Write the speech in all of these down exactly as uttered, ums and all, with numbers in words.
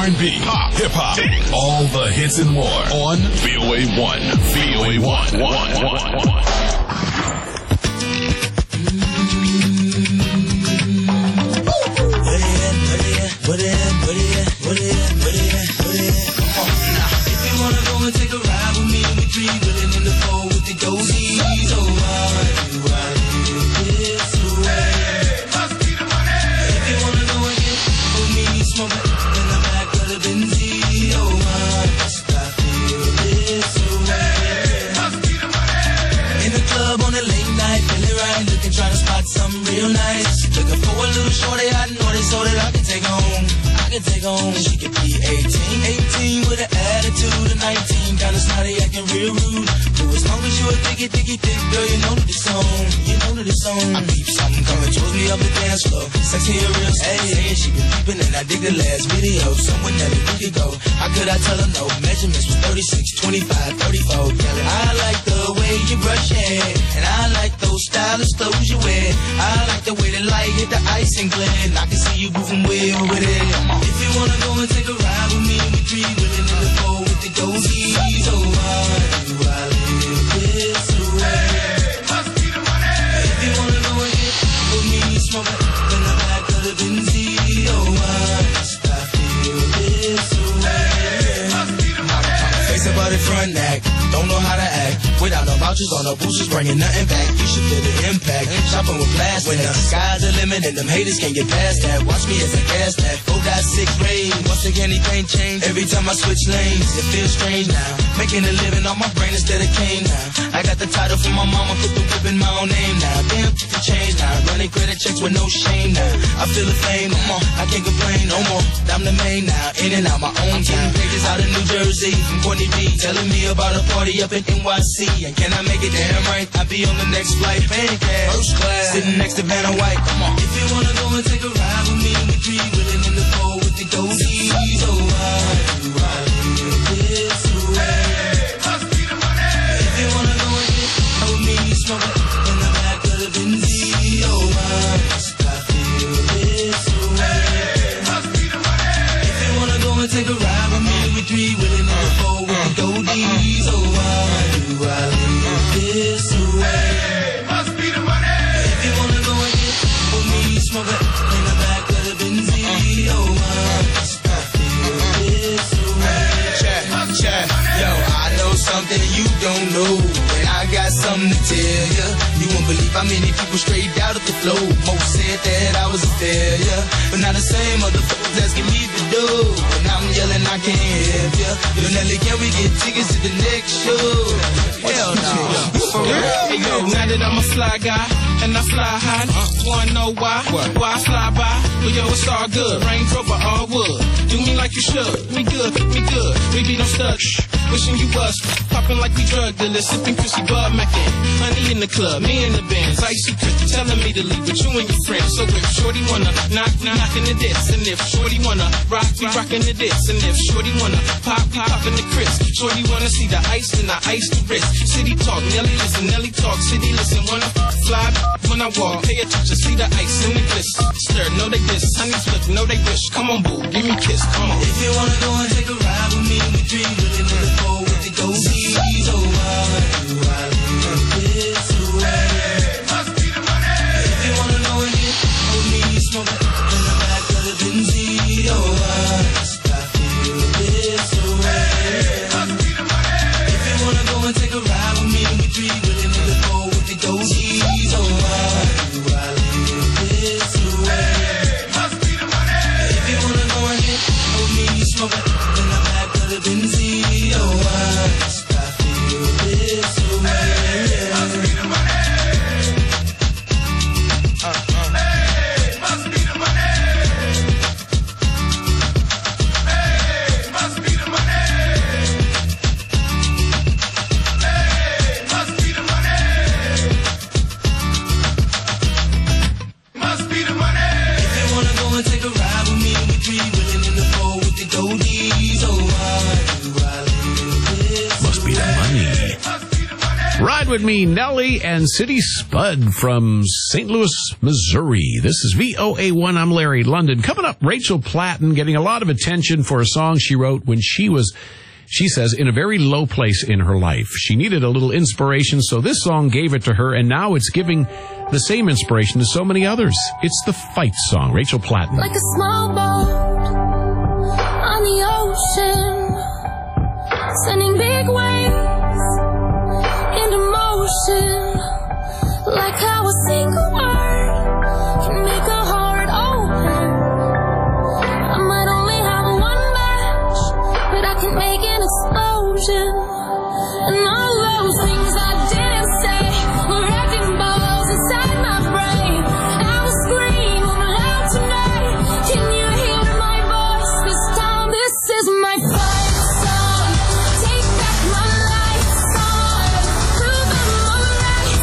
and B, pop, hip hop, all the hits and more on V O A one. V O A one. one, one, one. What it at, what it at, what it at, what it at, what it at. Come on now. If you wanna go and take a ride with me, we three willing in the four with the dozies. Oh, why do I live this way? Must be the money. If you wanna go and get with me, smoking in the back of the Benzie. Oh, why must I feel this way? Must be the money. In the club on a late night, feeling right, looking, trying to spot something real nice. Looking for a little shorty, I know this so that I can take home. I can take home. She could be eighteen, eighteen with an attitude of nineteen, kinda snotty, acting real rude. But as long as you a diggy, diggy, dick, girl, you know that this song, you know that this song. I peep something coming towards me up the dance floor. Sexy and real, hey, she been peeping and I dig the last video. Someone that we could go. How could I tell her no? Measurements was thirty-six, twenty-five, thirty-four. Yelling, I like the way you brush your hair, and I like those stylish clothes you wear. I like the way the light hit the ice and glare, and I can see you moving well with it. If you wanna go and take a ride with me, we three willing in the four with the dozies. Oh, why do I live this way? Must be the money. If you wanna go and get with me, smoking in the back of the Benzie. Oh, why must I feel this way? Must be the money. Face about it front neck, don't know how to act. Without no vouchers on no boosters, bringing nothing back. You should feel the impact. Shopping with plastic. When the sky's the limit and them haters can't get past that. Watch me as I gas that. Four got six rain. Once again, anything change. Every time I switch lanes, it feels strange now. Making a living on my brain instead of cane now. I got the title from my mama, put the whip in my own name now. Damn, the change now. Running credit checks with no shame now. I feel the flame, no more. I can't complain no more. I'm the main now. In and out my own time. Pages out of New Jersey from Courtney B. Telling me about a party up in N Y C. And can I make it damn right? I'll be on the next flight, paying cash, first class, sitting next to Vanna White. Come on. If you wanna go and take a ride with me, we three willing in the four with the dozies. Oh, why do I live this way? Must be the money. If you wanna go and get with me, smoking in the back of the Benzie. Oh, why must I feel this way? Must be the money. If you wanna go and take a ride with me, we three willing in the four with the dozies. Oh, why do I live this way? Must be the money. If you wanna go and get with me, smoking in the back of the Benzie. Oh, why must I feel this way? Check, check. Yo, I know something you don't know, and I got something to tell ya. You won't believe how many people straight out of the flow. Most said that I was a failure, but now the same motherfuckers asking me to do. And I'm yelling, I can't help ya. Yo, Nelly, can we get tickets to the next show? Hell no. For real? Hey, yo, now that I'm a fly guy, and I fly high, wanna know why? Why I fly by? Well, yo, it's all good. Range Rover, all wood. Do me like you should. We good, we good. We be no studs. Wishing you was popping like we drug dealers, sipping Chrissy Bud Mackin. Honey in the club, me in the bands, icy Chris telling me to leave with you and your friends. So if Shorty wanna knock, we knockin' the diss, and if Shorty wanna rock, we rockin' the diss, and if Shorty wanna pop, we poppin' the Chris. Shorty wanna see the ice, and I ice the wrist. City talk, Nelly listen, Nelly talk, city listen. Wanna fly when I walk, pay attention, see the ice in the bliss. Stir, know they diss, honey flip, know they wish. Come on, boo, give me a kiss, come on. If you wanna go and take a ride with me, we three willing in the four with the dozies. Oh, why do I live this way? Must be the money. If you wanna go and get with me, smoking in the back of the Benzie. Oh, why must I feel this way? Must be the money. If you wanna go and take a ride with me, we three willing in the four with the dozies. Oh, why do I live this way? Must be the money. If you wanna go and get with me, smoking in the back of the Benzie. Oh, why must I feel this way? Ride With Me, Nelly and City Spud from Saint Louis, Missouri. This is V O A one. I'm Larry London. Coming up, Rachel Platten getting a lot of attention for a song she wrote when she was, she says, in a very low place in her life. She needed a little inspiration, so this song gave it to her, and now it's giving the same inspiration to so many others. It's the Fight song. Rachel Platten. Like a small boat on the ocean, sending big waves into motion. Like how a single word can make a heart open. I might only have one match, but I can make an explosion. And all those things I didn't say were wrecking balls inside my brain. I will scream loud tonight. Can you hear my voice this time? This is my fight song. Take back my life song. Prove I'm alright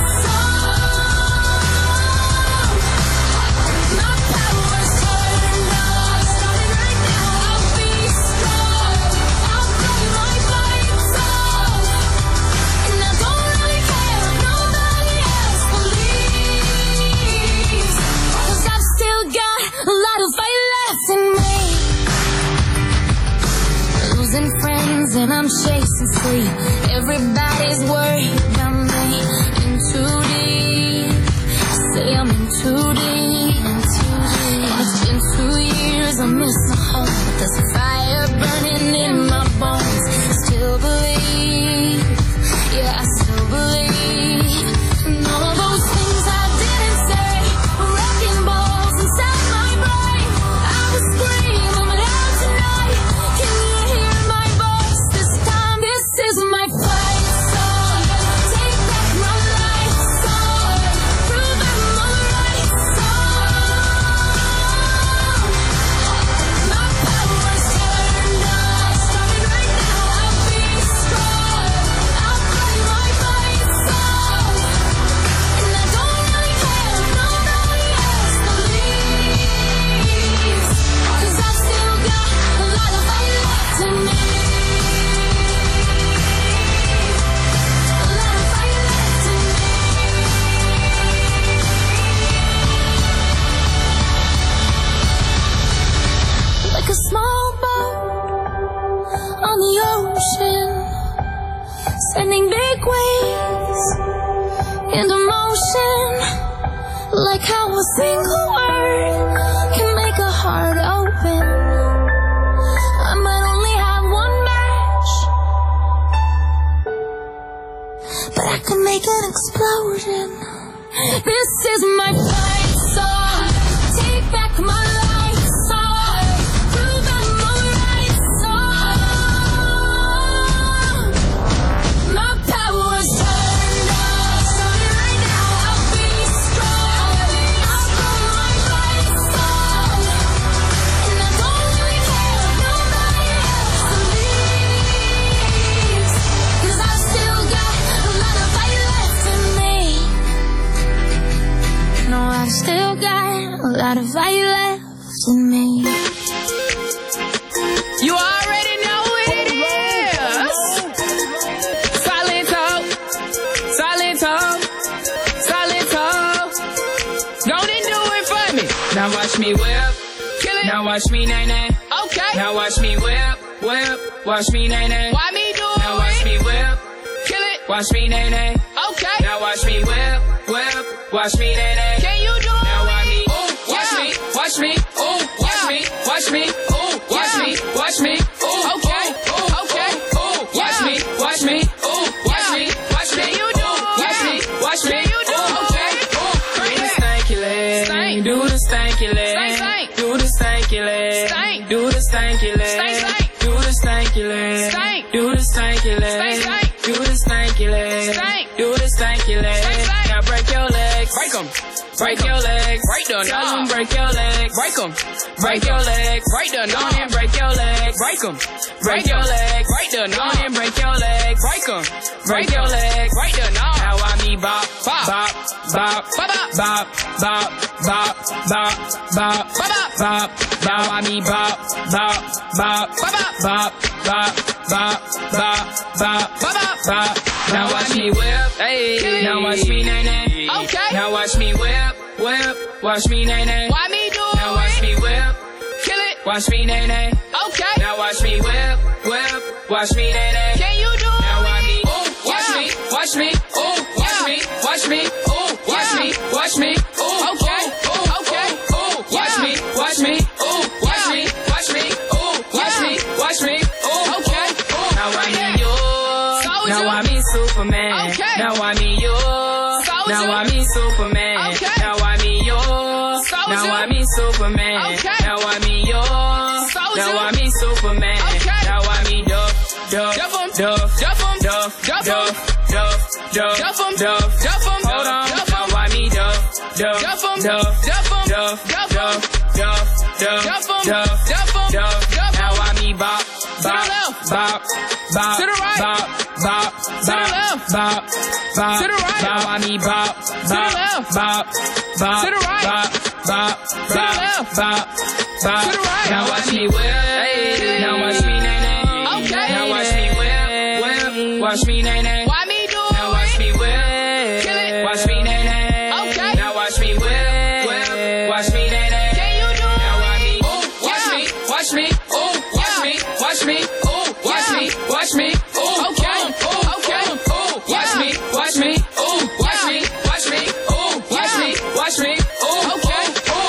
song. My power's turned on. Starting right now, I'll be strong. I'll play my fight song. And I don't really care if nobody else believes. 'Cause I've still got a lot of fight left in me. Losing friends and I'm chasing sleep. Everybody's worried about me. In too deep. I say I'm in too deep. And it's been two years, I miss my home. But there's a fire burning in my bones. Still believe, yeah, I still believe. And all of those things I didn't say were wrecking balls inside my brain. I will scream loud tonight. Can you hear my voice this time? This is my fight song. Take back my life song. Prove I'm alright song. My power's turned on. Starting right now, I'll be strong. I'll play my fight song. And I don't really care if nobody else believes. 'Cause I've still got a lot of fight left in me. A lot of fight left in me. Like a small boat on the ocean, sending big waves into motion. Like how a single word can make a heart open. I might only have one match, but I can make an explosion. This is my fight song. Take back my life song. Prove I'm alright song. My power's turned on. Starting right now, I'll be strong. I'll play my fight song. And I don't really care if nobody else believes. 'Cause I've still got a lot of fight left in me. No, I've still got a lot of fight left in me. You already know what it is. Solid talk, solid talk, solid talk. Don't it do it for me? Now watch me whip, kill it. Now watch me nay nay. Okay. Now watch me whip, whip. Watch me nay nay. Why me do it? Now watch me whip, kill it. Watch me nay nay. Okay. Now watch me whip, whip. Watch me nay nay. Can you do it? Now watch me, ooh, watch me, watch me, ooh, watch me, watch me, ooh, watch me, watch me, ooh, okay, ooh, okay, ooh, watch me, watch me, ooh, watch me, watch me, you do, watch me, watch me, you do, okay, ooh, do the stanky leg, do the stanky leg, do the stanky leg, do the stanky leg, do the stanky leg, do the stanky leg, do the stanky leg, do the stanky leg. Now break your legs, break 'em. Break your legs, break the knob. Break your legs, break 'em. Break your legs, break the knob. And break your legs, break 'em. Break your legs, break the knob. And break your legs, break 'em. Break your legs, break the knob. Now I me bop, bop, bop, bop, bop, bop, bop, bop, bop, bop, bop, bop. Now I me bop, bop, bop, bop, bop, bop, bop, bop, bop, bop, bop. Now watch me whip, hey, watch me nay nay. Okay. Now watch me whip, whip. Watch me nay nay. Why me do it? Now watch me whip. Kill it. Watch me nay nay. Okay. Now watch me whip, whip. Watch me nay nay. Can you do it? Now watch me. Ooh, watch me, watch me. Ooh, watch me, watch me. Ooh, watch me, watch me. Ooh, okay, ooh, okay. Ooh, watch me, watch me. Ooh, watch me, watch me. Ooh, watch me, watch me. Ooh, okay. Now I need yours. Now I me Superman. Okay. Now I me yours. Now I me Superman. Okay. Now I me yours. Now I me Superman. Okay. Now I me yours. Now I me Superman. Okay. Now I me Duff, Duff, Duff, Duff, Duff, Duff, Duff, Duff, Duff, Duff, Duff. Hold on. Now I me Duff, Duff, Duff, Duff, Duff, Duff, Duff, Duff, Duff, Duff. Now I me Bop, Bop, Bop, Bop, to the right, Bop, Bop, to the left, Bop, Bop, to the right. Now I me Bop, Bop, Bop, Bop, to the right, Bop, Bop, to the left, Bop, Bop, to the right. Now watch me whip, now watch me nay nay. Okay. Now watch me whip, whip. Watch me nay nay. Why me do it? Now watch me whip, kill it. Watch me nay nay. Okay. Now watch me whip, whip. Watch me nay nay. Can you do it? Now watch me, ooh, watch me, watch me, ooh, watch me, watch me, ooh, watch me, watch me, ooh, okay, ooh, okay, ooh, watch me, watch me, ooh, watch me, watch me, ooh, watch me, watch me, ooh, okay, ooh,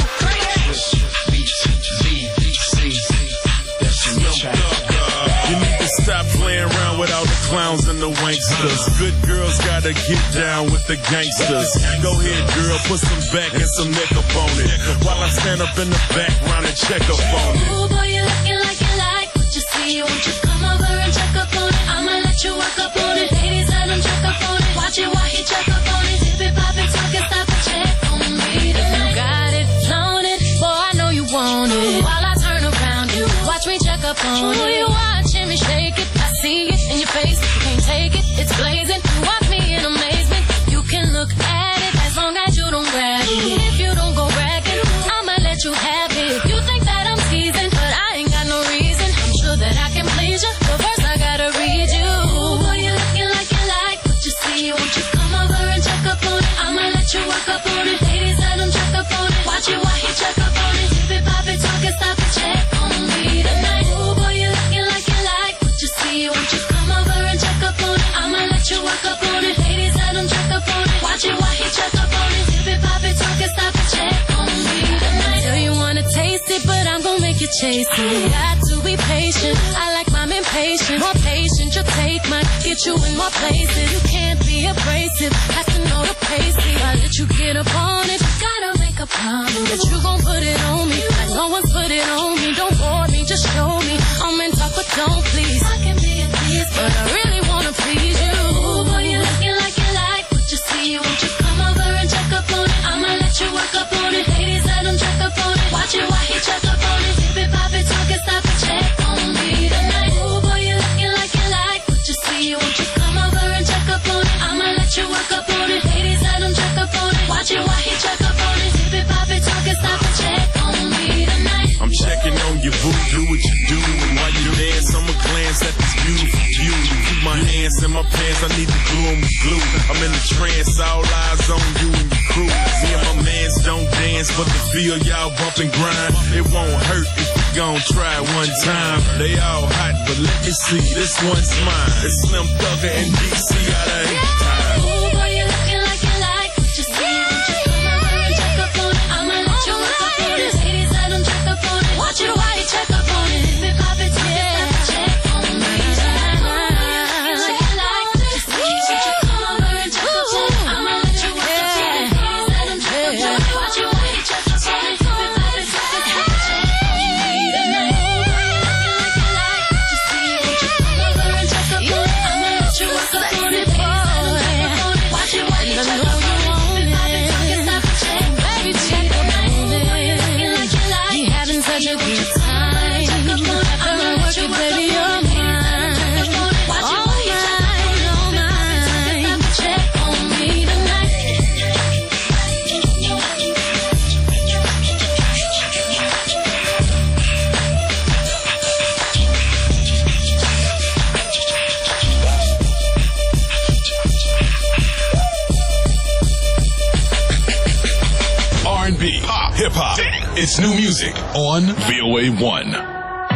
You need to stop playing around with all the clowns and the wanksters. Good girls gotta get down with the gangsters. Go ahead, girl, put some back and some neck up on it, while I stand up in the background and check up on it. Ooh, boy, you looking like you like what you see. Won't you come over and check up on it? I'ma let you work up on it. Ladies, let him check up on it. Watch it while he check up on it. Dip it, pop it, talk it, stop and check on me. If you got it, flown it, boy, I know you want it. While I turn around, you watch me check up on it. Ooh, you watching me shake it, I see it in your face. You can't take it, it's blazing. You watch me in amazement. You can look at it as long as you don't grab it. If you don't go bragging, I'ma let you have it. You think that I'm teasing, but I ain't got no reason. I'm sure that I can please you, but first I gotta read you. Ooh, boy, you looking like you like what you see. Won't you come over and check up on it? I'ma let you work up on it. Ladies, let him check up on it. Watch it while he check up on it. Dip it, pop it, talk it, stop it, check on me tonight. Ooh, boy, you looking like you like what you see. Won't you come over and check up on it? I'ma let you work up on it. Ladies, let him check up on it. Watch it while he check up on it. Dip it, pop it, talk it, stop it, check on me tonight. Tell you wanna taste it, but I'm gonna make you chase it. Got to be patient. I like mine impatient. More patient, your take might get you in more places. You can't be abrasive. Have to know the pace. I let you get up on it. Gotta make a promise that you gon' put it on me. Like no one's put it on me. Don't bore me, just show me. I'm in talk, but don't please. I can be a tease, but I really wanna please you. Ooh, boy, you looking like you like what you see. Won't you come over and check up on it? I'ma let you work up on it. Ladies, let him check up on it. Watch it while he check up on it. Dip it, pop it, talk it, stop it, check on me tonight. Ooh, boy, you looking like you like what you see. Won't you come over and check up on it? I'ma let you work up on it. Ladies, let him check up on it. Watch it while he check up on it. Dip it, pop it, talk it, stop it, check on me tonight. I'm checking on your boo, do what you do. And while you dance, I'ma glance at this beautiful view. Keep my hands in my pants, I need to glue 'em with glue. I'm in a trance, all eyes on you and your crew. Me and my mans don't dance, but the feel y'all bump and grind. It won't hurt if we gon' try it one time. They all hot, but let me see, this one's mine. It's Slim Thugger and D C out of eight times. Ooh, boy, you looking like you like what you see. Won't you come over and check up on it? I'ma let you work up on it. Ladies, let him check up on it. Watch it while he check up on it. Dip it, pop it, talk it, stop it, check on me tonight. Ooh, boy, you looking like you like what you see. Won't you come over and check up on it? I'ma let you work up on it. Ladies, let him check up on it. Watch it while he check up on it. Dip it, pop it, talk it, stop it, check on me tonight. Ooh, boy, you looking like you like what you see. Won't you come over and check up on it? I'ma let you work up on it. Ladies, let him check up on it. It's new music on V O A one.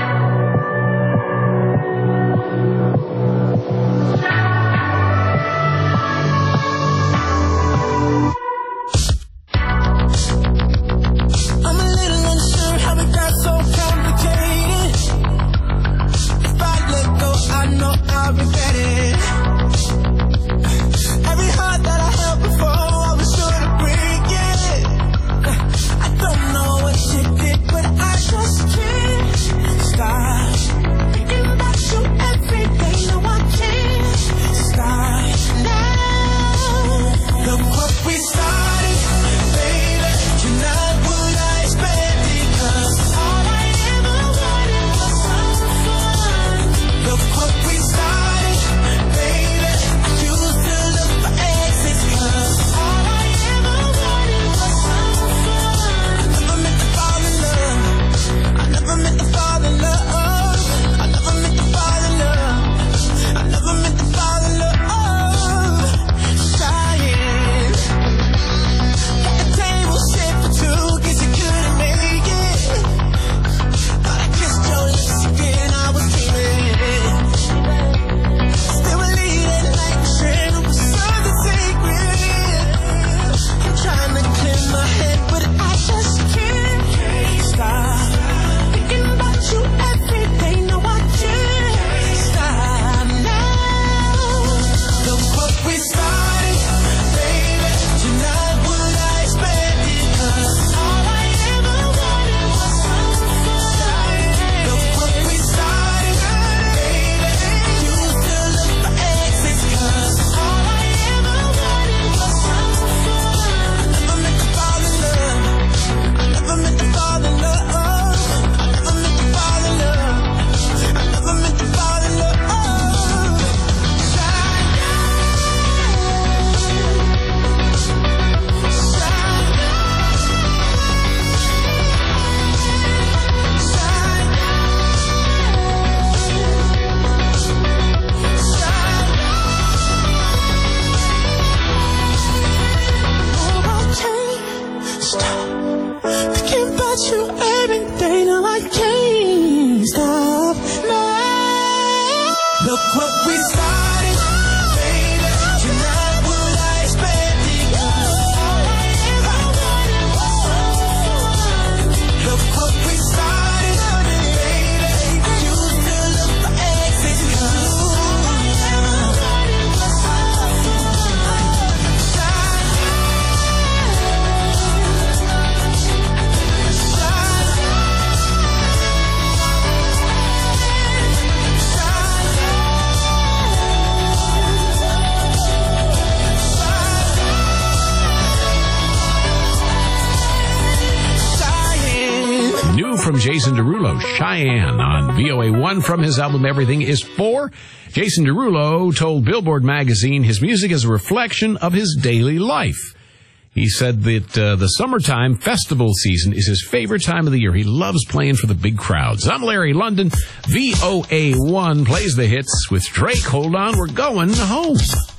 From Jason Derulo, Cheyenne on V O A one from his album Everything Is Four. Jason Derulo told Billboard magazine his music is a reflection of his daily life. He said that uh, the summertime festival season is his favorite time of the year. He loves playing for the big crowds. I'm Larry London. V O A one plays the hits with Drake. Hold on, we're going home.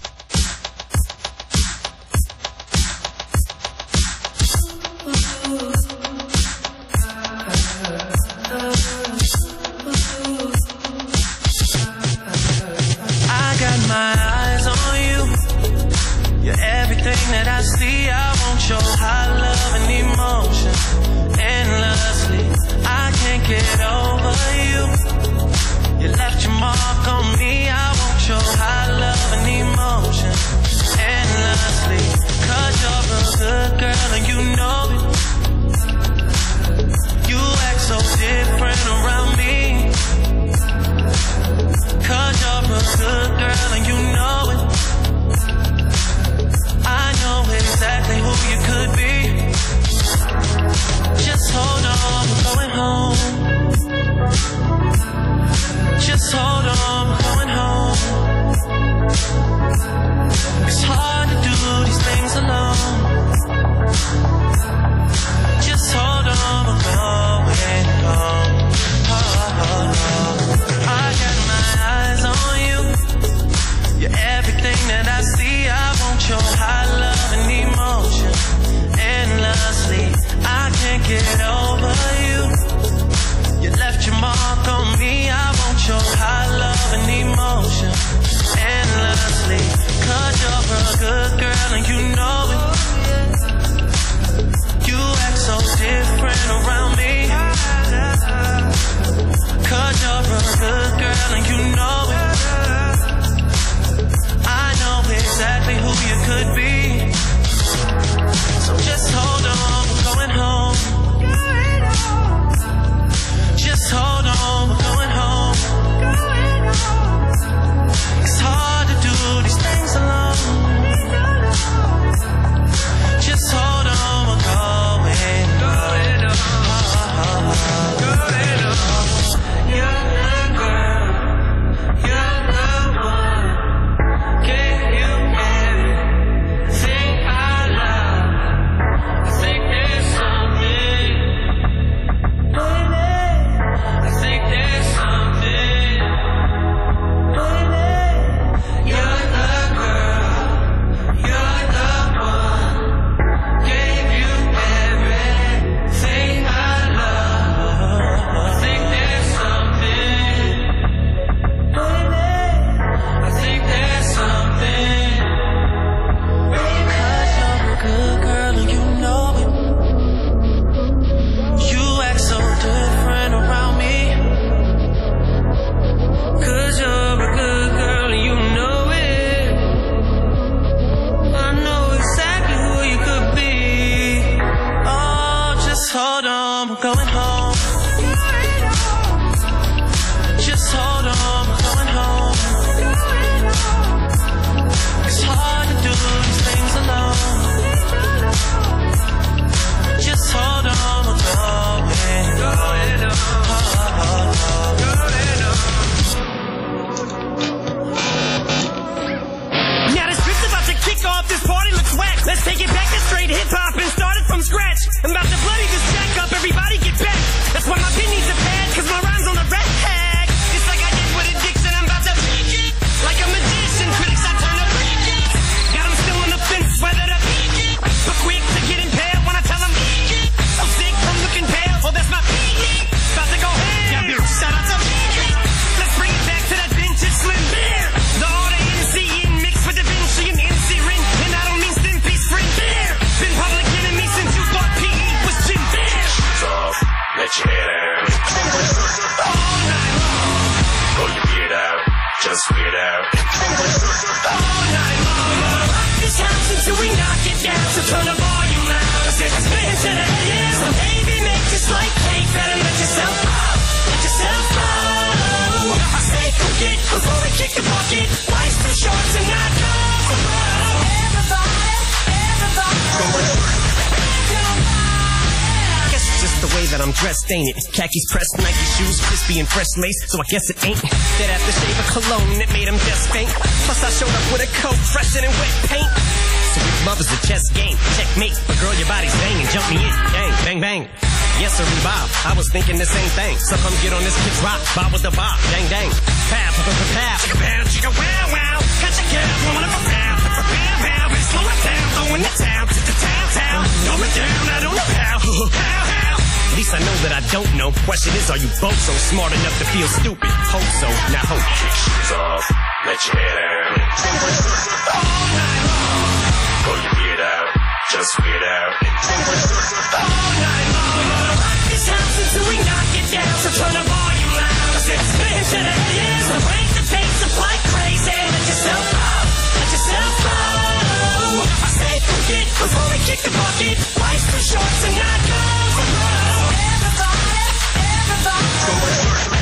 That I see, I want your high love and emotion endlessly. I can't get over you. You left your mark on me. I want your high love and emotion endlessly. Cause you're a good girl and you know it. You act so different around me. Cause you're a good girl and you know it. I know exactly who you could be. Just hold on, we're going home. just weird out. All night long, gonna rock this house until we knock it down. So turn the volume loud, 'cause it's been to the end. So baby, make this like cake, better let yourself out, let yourself go. I say forget before we kick the bucket. Life's too short to not go. Everybody, everybody. Guess it's just the way that I'm dressed, ain't it? Khakis pressed, Nike shoes, crispy and fresh lace. So I guess it ain't that aftershave of cologne that made him just faint. Plus I showed up with a coat fresher than wet paint. So if love is a chess game, checkmate. But girl, your body's banging, jump me in, bang, bang, bang. Yes, sir, Bob. I was thinking the same thing. So come get on this kid's rock, bob with the bob, dang, dang. Pow, pow, pow, pow. Chicka, pow, chicka, wow, wow. Got your girl, woman up a pow, pow, pow, pow. Bitch, slow it down, throwing the town to the town, town. Throw it down, I don't know how, how, how. At least I know that I don't know. Question is, are you both so smart enough to feel stupid? Hope so, now hope. Kick shoes off, let your hair down. All night long, Pull your beard out, just weird out. all night long, gonna rock this house until we knock it down. So turn the volume loud, 'cause it's been to the end. So break the pace up like crazy. Let yourself out, let yourself go. I say forget before we kick the bucket. Life's too short to not go. Everybody, everybody.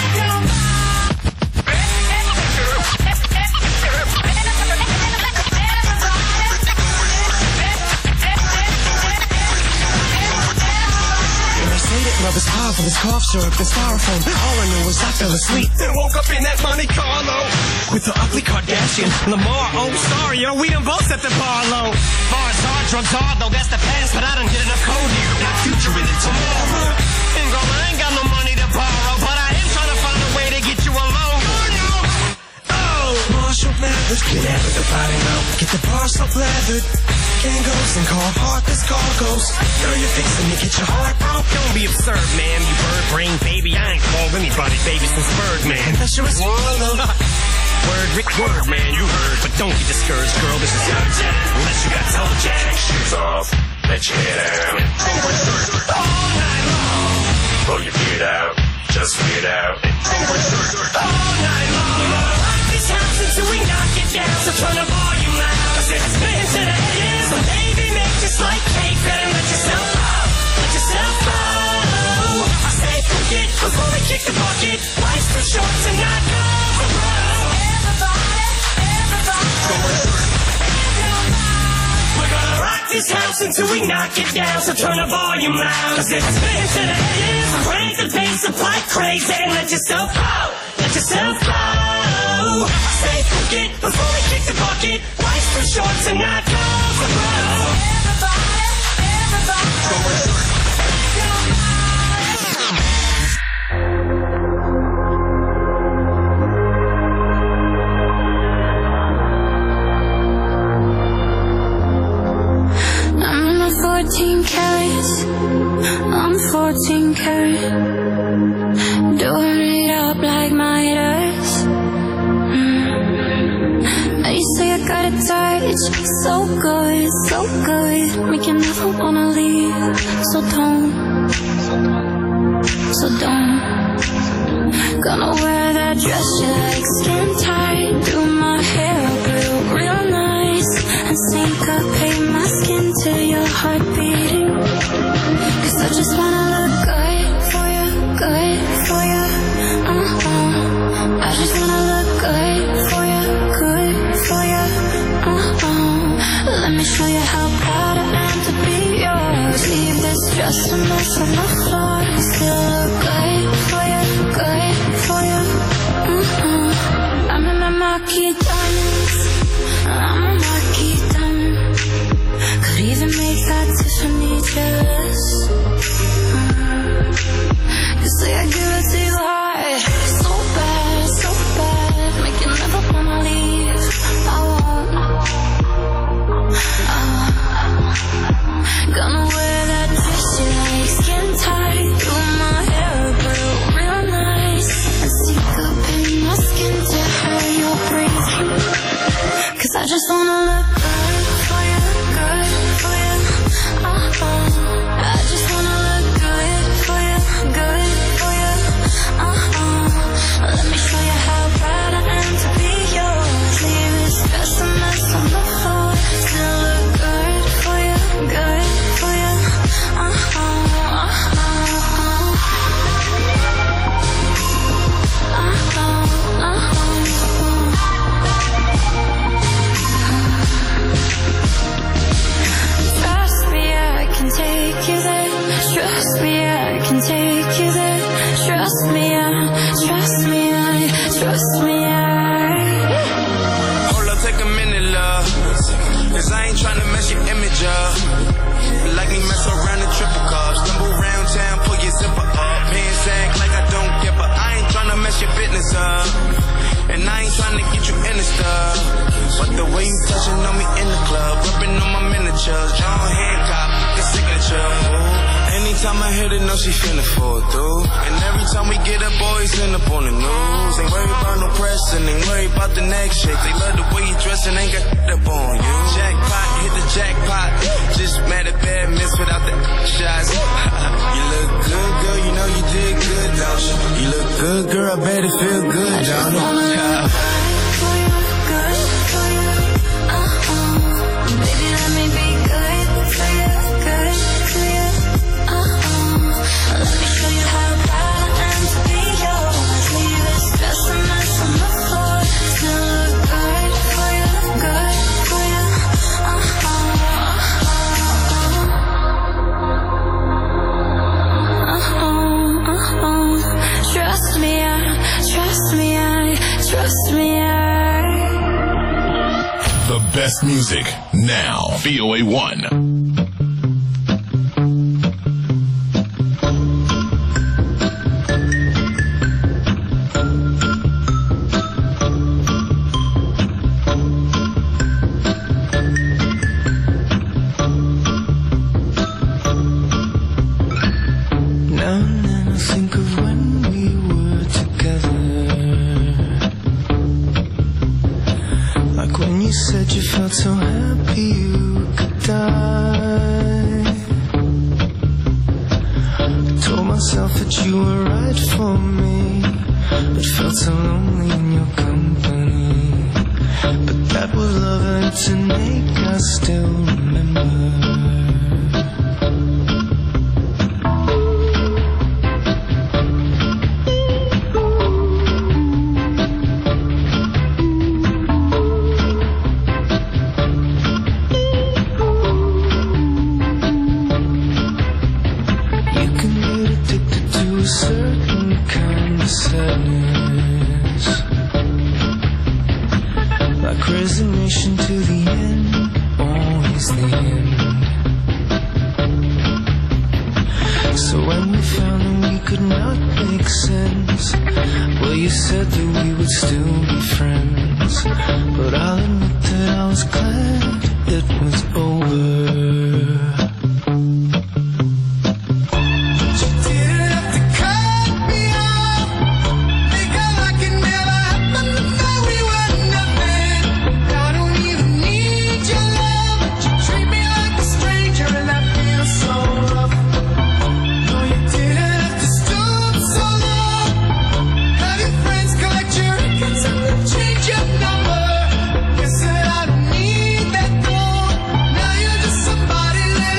Love is hard for this cough syrup, this styrofoam. All I knew was I fell asleep, then woke up in that Monte Carlo with the ugly Kardashian Lamar. Oh, sorry, yo, we done both set the bar low. Bars hard, drugs hard, though that's the past. But I done hit enough code here, got future in it tomorrow. And girl, I ain't got no money to borrow, but I am trying to find a way to get you alone. Oh, Marshall Mathers, get after the body now. Get the bar so leathered. Gang goes and call hard this cargoes. Girl, you're fixing to get your heart broke. Don't be absurd, man. You bird brain baby. I ain't called anybody baby since Birdman. Unless you're a swallow. Word, Rick, word, man, you heard. But don't be discouraged, girl. This is your jam. Unless you got toe jam. Kick shoes off, let your hair down. All night long, Pull your beard out, just weird out. all night long. Rock this house until we knock it down. So turn the volume loud, 'cause it's been to the end. So baby, make this like cake, better let yourself out, let yourself go. I say forget before we kick the bucket. Life's too short to not go. Everybody, everybody. We're gonna rock this house until we knock it down. So turn the volume loud, 'cause it's been to the end. So break the pace up like crazy and let yourself out, let yourself go. I say forget before we kick the bucket. Life's too short to not go. Everybody, everybody. fourteen carats, I'm fourteen carat. Doing it up like Midas. Mm. Now you say I got a touch, so good, so good. Make you never wanna leave, so don't, so don't. Gonna wear that dress you like, skin tight. Do my hair real, real nice. And syncopate my skin to your heart beating. 'Cause I just wanna look good for you, good for you. Uh-huh. I just wanna look good for you, good for you. Uh-huh. Let me show you how proud I am to be yours. Leave this dress a mess on the floor. Still look good for you, good for you. Uh-huh. I'm in my marquee diamonds. I'm a marquee diamond. Could even make that Tiffany jealous. Mm. You say I give it to you hard, so bad, so bad. Make you never wanna leave. I won't, I won't. Gonna wear that dress you like, skin tight. Do my hair real, real nice. And syncopate my skin to how you're breathing. stuff. And I ain't trying to get you in the stuff, but the way you touching on me in the club, rubbing on my miniatures, John Hancock, the signature. Anytime I hit it, know she finna fall through. And every time we get up, boys end up on the news. Ain't worried about no pressing, ain't worried about the next shit. They love the way you dressing, ain't got up on you. Jackpot, hit the jackpot. Just mad at bad miss without the shots. You look good, girl, you know you did good, don't you? You look good, girl, I bet it feel good, don't you? Best music now. V O A one. So happy you could die. I told myself that you were right for me, but felt so lonely in your company. But that was love and to make us still remember. Resignation to the end, always the end. So when we found that we could not make sense, well, you said that we would still be friends. But I'll admit that I was glad it was over. Somebody let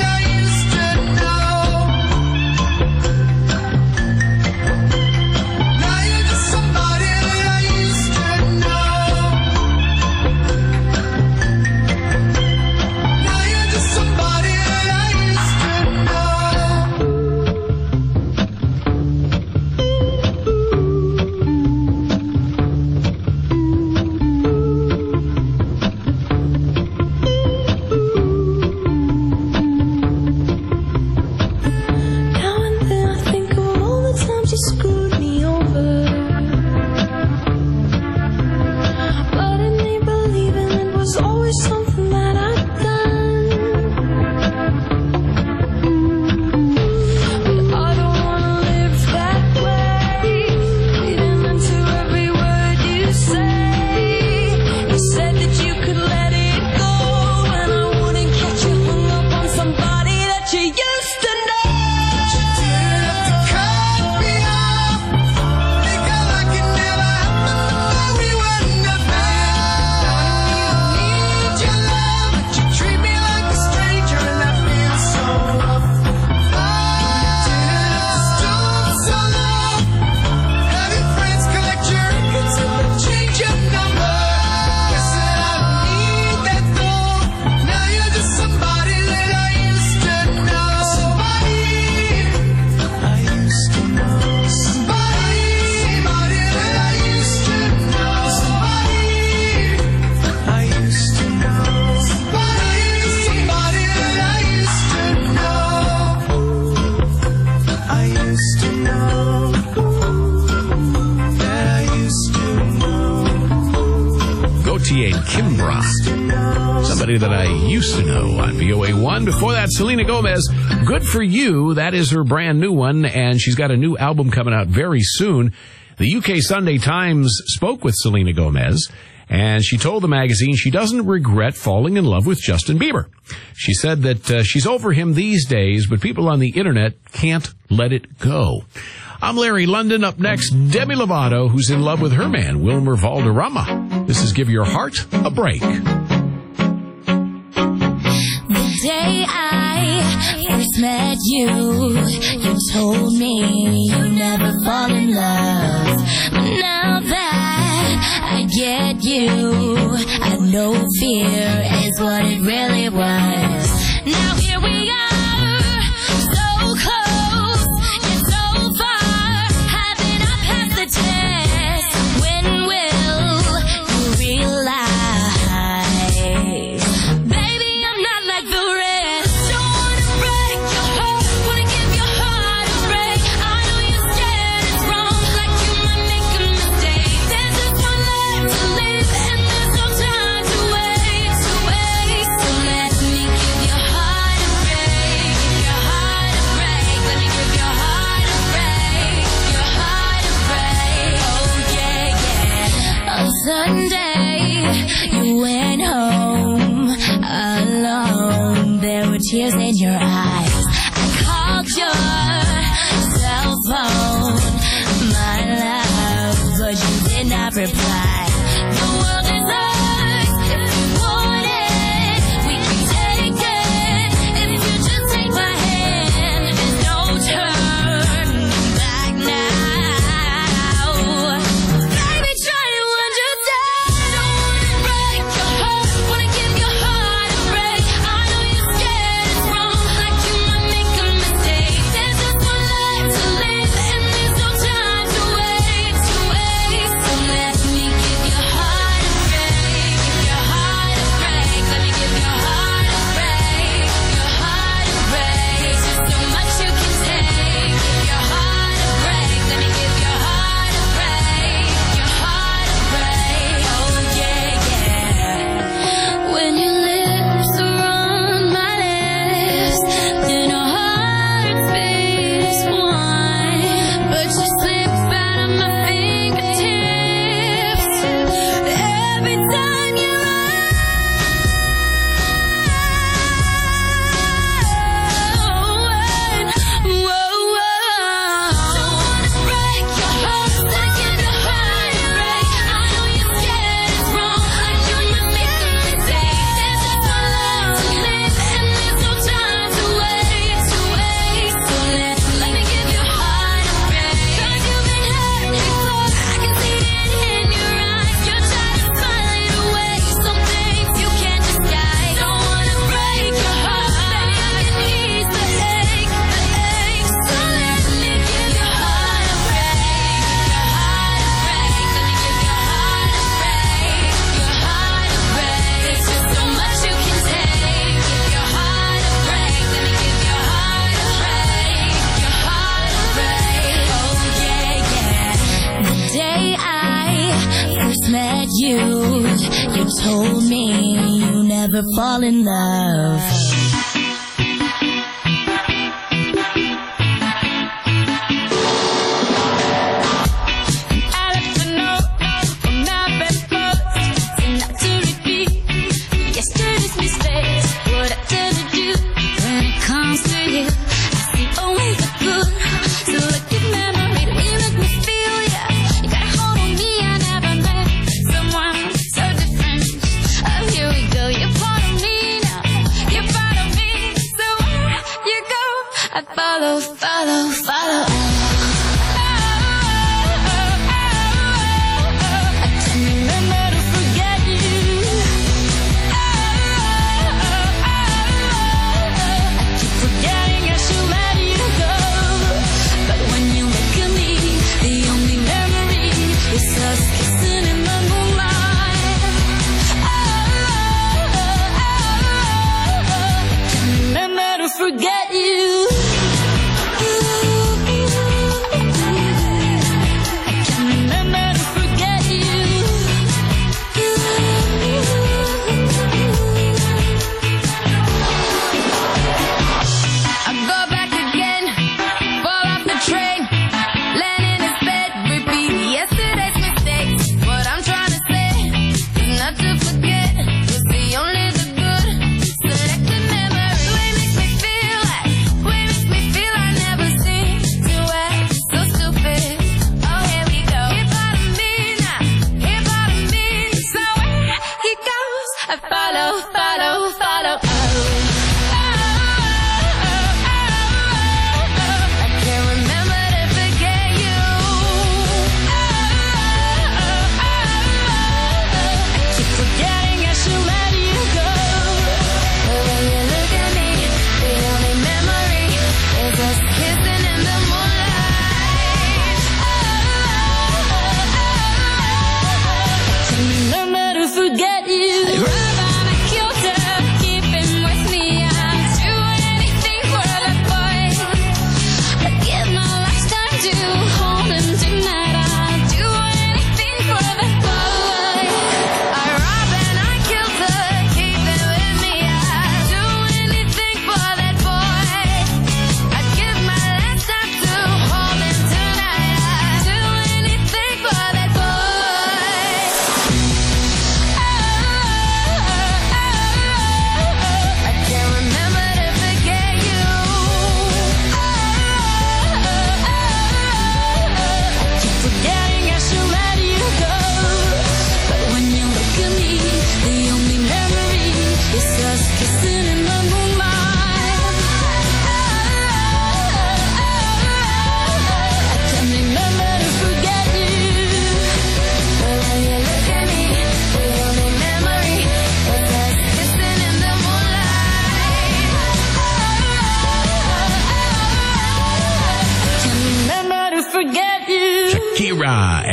appreciate Kimbra, somebody that I used to know on V O A one. Before that, Selena Gomez, Good For You. That is her brand new one, and she's got a new album coming out very soon. The U K Sunday Times spoke with Selena Gomez, and she told the magazine she doesn't regret falling in love with Justin Bieber. She said that uh, she's over him these days, but people on the internet can't let it go. I'm Larry London. Up next, Demi Lovato, who's in love with her man, Wilmer Valderrama. This is Give Your Heart a Break. The day I first met you, you told me you never fall in love. Now that I get you, I know fear is what it really was. Now here we are, so close, yet so far. Haven't I passed the test? When will you realize? Baby, I'm not like the rest. Don't wanna break your heart, wanna give your heart a break. I know you're scared it's wrong, like you might make a mistake. There's just one life to live, and there's no time to wait, to wait. So let me give your heart a break, give your heart a break. Let me give your heart a break, your heart a break. Oh yeah, yeah. On Sunday, you went home alone. There were tears in your eyes. I called your cell phone, my love, but you did not reply. The world is ours if you want it. We can take it if you just take my hand. There's no turning back now. Baby, try to understand. Don't wanna break your heart, wanna give your heart a break. I know you're scared it's wrong, like you might make a mistake. There's just one life to live, and there's no time to wait, to wait. So let me give your heart a break, give your heart a break. Let me give your heart a break, your heart a break. There's just so much you can take. Give your heart a break. Let me give your heart a break, your heart a break. Oh yeah, yeah. When your lips are on my lips, then our hearts beat as one. But you slip out of my fingertips every time you run. Whoa, whoa. Don't wanna break your heart, wanna give your heart a break. I know you're scared it's wrong, like you might make a mistake. There's just one life to live, and there's no time to wait, to wait. So let let me give your heart a break. 'Cause you've been hurt before, I can see it in your eyes. You're trying to smile it away, some things you can't disguise. Don't wanna break your heart, baby, I can ease the ache, the ache. So let me give your heart a break, your heart a break. Let me give your heart a break, your heart a break. There's just so much you can take. Give your heart a break. Let me give your heart a break, your heart a break. Oh yeah, yeah. The day I first met you, you told me you never fall in love. I left a note on my bedpost, and not to repeat yesterday's mistakes. What I tend to do when it comes to you, I see only the good. So look at memory, the way you make me feel, yeah. You got a hold on me, I never met someone so different. Oh, here we go, you're part of me now. You're part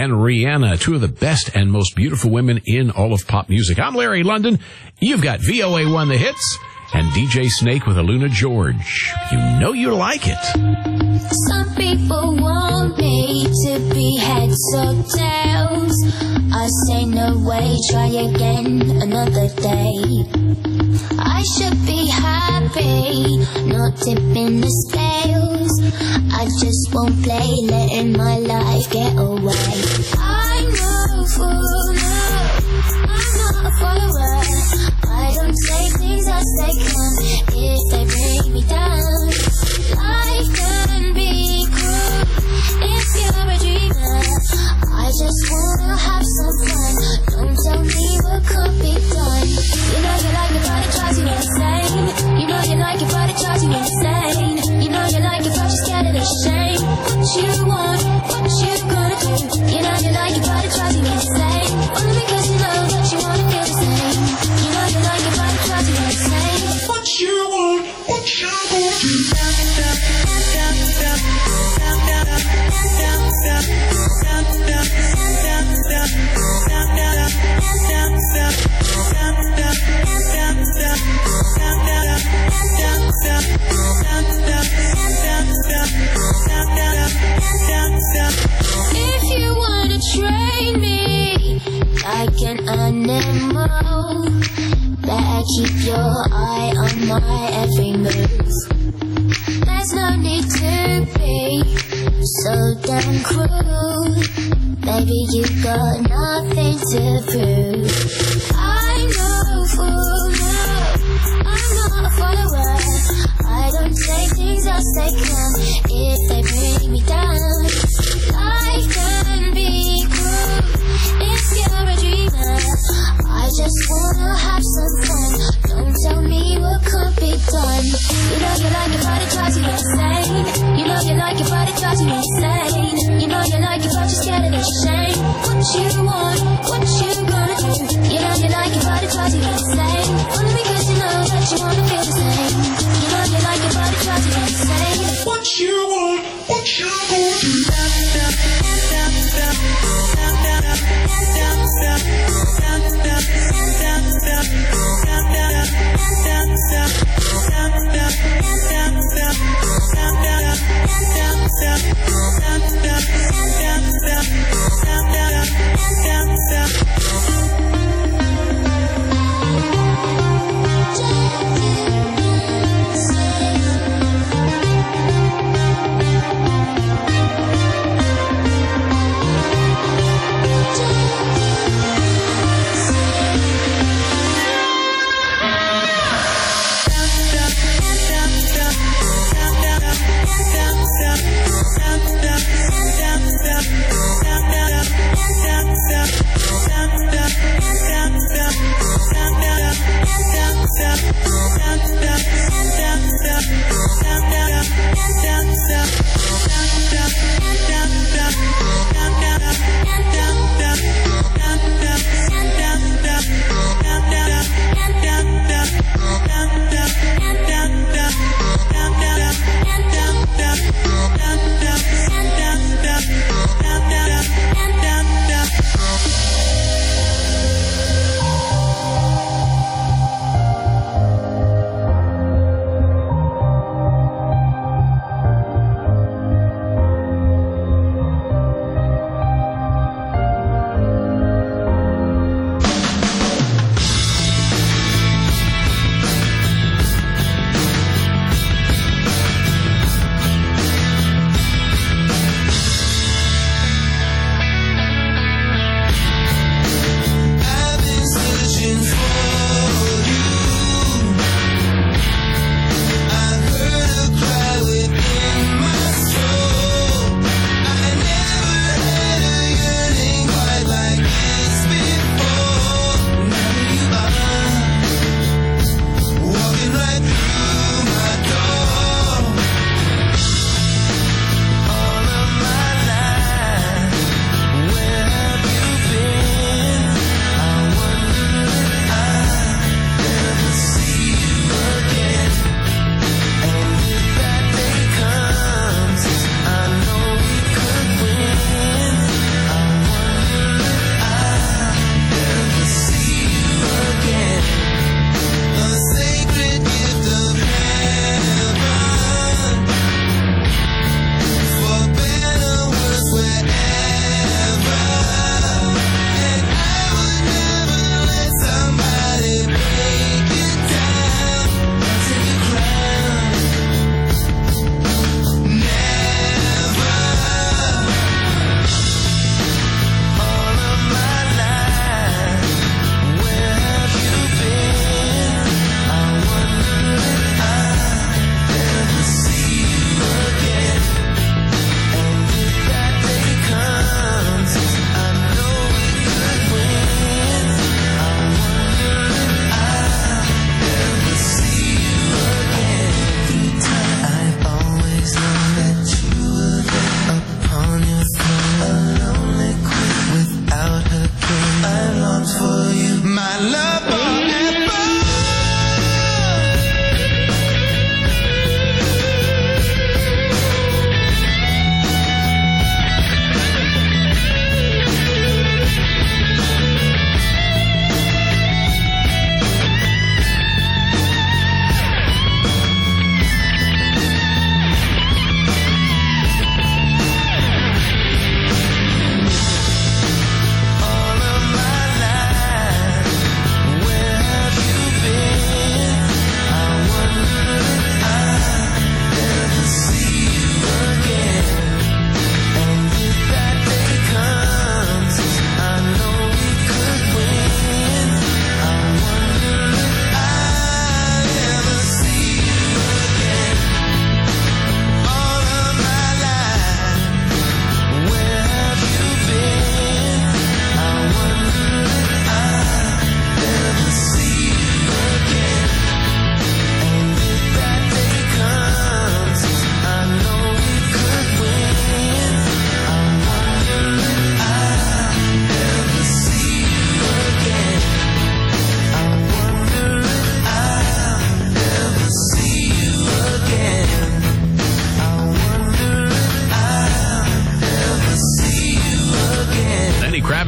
and Rihanna, two of the best and most beautiful women in all of pop music. I'm Larry London. You've got V O A one The Hits and D J Snake with Aluna George. You know you like it. Some people want me to be heads or tails. I say no way, try again another day. I should be happy, not tipping the scales. I just won't play, letting my life get away. I know full well, I'm not a follower. I don't say things as they come if they bring me down. Life can be cruel if you're a dreamer. I just wanna have some fun. Don't tell me what could be done. You know you like it, but it drives you insane. You know you like it, but it drives you insane. You know you like it, but you're scared of the shame. What you want, what you gonna do? You know you like it, but it drives you insane. Only because you know that you wanna feel the same. You know you like it, but it drives you insane. What you want, what you gonna do? If you wanna train me like an animal, better keep your eye on my every move. There's no need to be so damn cruel. Baby, you got nothing to prove. I know full well, I'm not a follower. I don't take things as they come if they bring me down. Life can be cruel if you're a dreamer. I just wanna have some fun. Don't tell me what could be done. You know you like it, but it drives you insane. You know you like it, but it drives you insane. You know you like it, but you're scared of the shame. What you want, what you gonna do? You know you like it, but it drives you insane. Only because you know that you wanna feel the same. You know you like it, but it drives you insane. What you want, what you gonna do?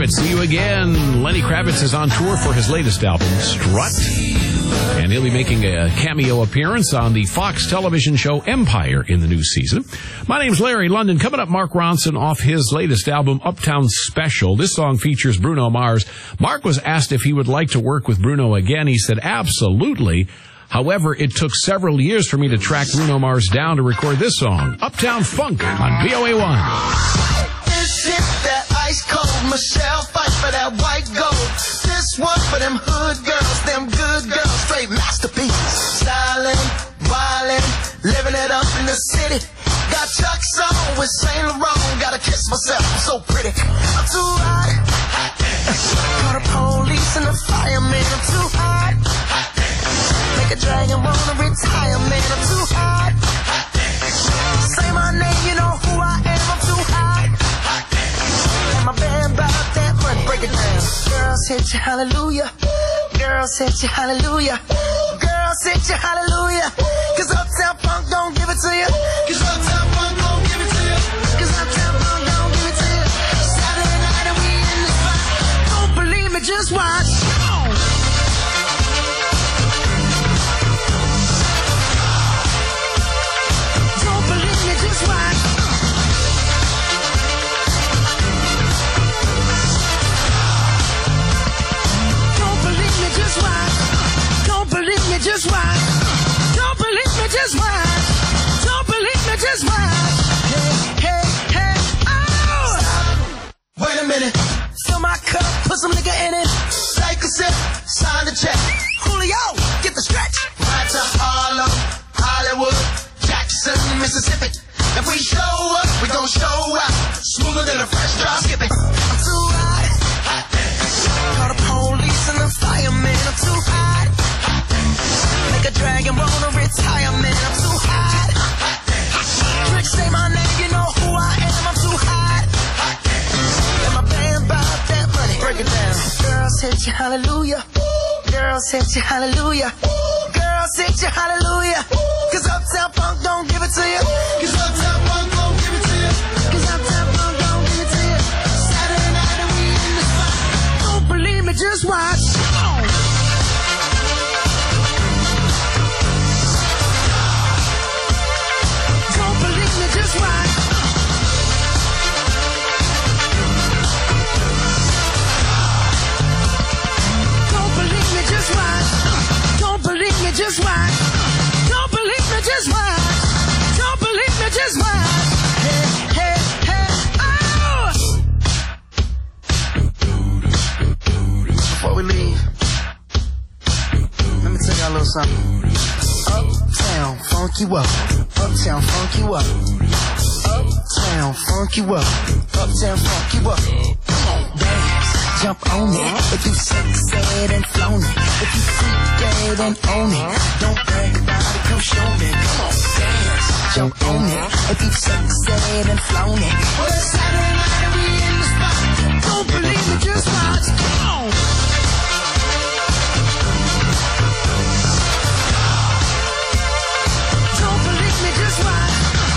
Can't See You Again. Lenny Kravitz is on tour for his latest album, Strut. And he'll be making a cameo appearance on the Fox television show Empire in the new season. My name's Larry London. Coming up, Mark Ronson off his latest album, Uptown Special. This song features Bruno Mars. Mark was asked if he would like to work with Bruno again. He said, absolutely. However, it took several years for me to track Bruno Mars down to record this song, Uptown Funk, on V O A one. This is that ice cold Michelle fight for that white gold. This one for them hood girls, them good girls, straight masterpiece. Styling, wildin', living it up in the city. Got Chuck's on with Saint Laurent, gotta kiss myself, I'm so pretty. I'm too hot. Call the police and the fireman, I'm too hot. Make a dragon wanna retire, man, I'm too hot. Say my name, you know who I am, I'm too hot. And my band bought that money, break it down. Girls hit you, hallelujah. Girls hit you, hallelujah. Girls hit you, hallelujah. Cause Uptown Funk don't give it to you. Cause Uptown Funk don't give it to you. Cause Uptown Funk don't give it to you. Saturday night and we in the spot. Don't believe me, just watch. Don't believe me, just watch. Don't believe me, just watch. Don't believe me, just watch. Don't believe me, just watch. Don't believe me, just watch. Hey, hey, hey, oh! Wait a minute. Fill my cup, put some nigga in it. Take a sip, sign the check. Julio, get the stretch. Right to Harlem, Hollywood, Jackson, Mississippi. If we show up, we gon' show out. Smoother than a fresh drop skipping. I'm too hot. Call the police and the fireman. I'm too hot. Make a dragon wanna retire, man. I'm too hot. Trick, say my name, you know who I am. I'm too hot. And my band bought that money. Break it down. Girls hit you, hallelujah. Girls hit you, hallelujah. Girls hit you, hallelujah. Cause Uptown Funk don't give it to you. Cause Uptown Funk don't give it to you. Cause Uptown Funk don't give it to you. Saturday night and we in the spot. Don't believe me, just watch. Don't believe me, just watch. Don't believe me, just watch. Don't believe me, just watch. Don't believe me, just watch. Don't believe me, just watch. Hey, hey, hey, oh! Before we leave, let me tell y'all a little something. Uptown, funk you up. Uptown, funk you up. Uptown, funk you up. Uptown, funk you up. Come on, dance, jump on it. If you sexed and flown it, if you freaked dead and own it, don't brag about it, come show me. Come on, dance, jump on it. If you sexed and flown it, well, it's Saturday night and we in the spot. Don't believe me, just watch. Come on. Don't believe me, just watch.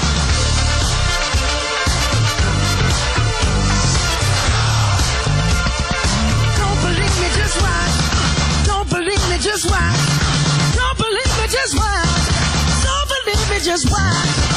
Don't believe me, just watch. Don't believe me, just watch. Don't believe me, just watch. Don't believe me, just watch.